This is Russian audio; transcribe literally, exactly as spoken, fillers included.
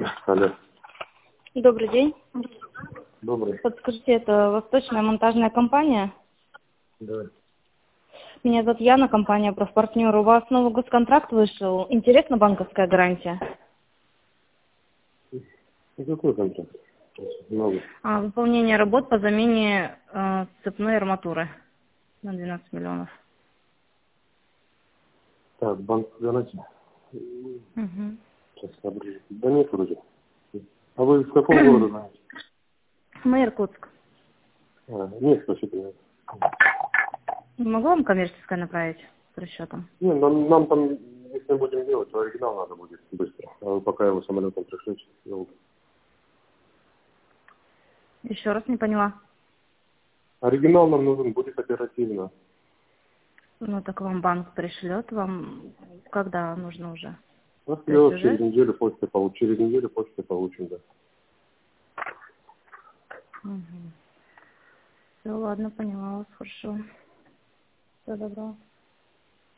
Алло. Добрый день. Добрый. Подскажите, это Восточная монтажная компания? Да. Меня зовут Яна, компания «Профпартнер». У вас новый госконтракт вышел. Интересна банковская гарантия? Ну, какой контракт? Много. А, выполнение работ по замене э, цепной арматуры на двенадцать миллионов. Так, банк гарантии. Угу. Сейчас соображу. Да нет вроде. А вы в каком городе знаете? Мы Иркутск. А, нет, спасибо. Нет. Не могу вам коммерческое направить с расчетом? Не, нам, нам там, если мы будем делать, то оригинал надо будет быстро. А вы пока его самолетом пришлете. Ну, Еще раз не поняла. оригинал нам нужен будет оперативно. Ну так вам банк пришлет, вам когда нужно уже? То есть Пришлет, через уже? неделю почты получим. Через неделю почты получим, да. Угу. Все, ладно, поняла вас, хорошо. Всего доброго.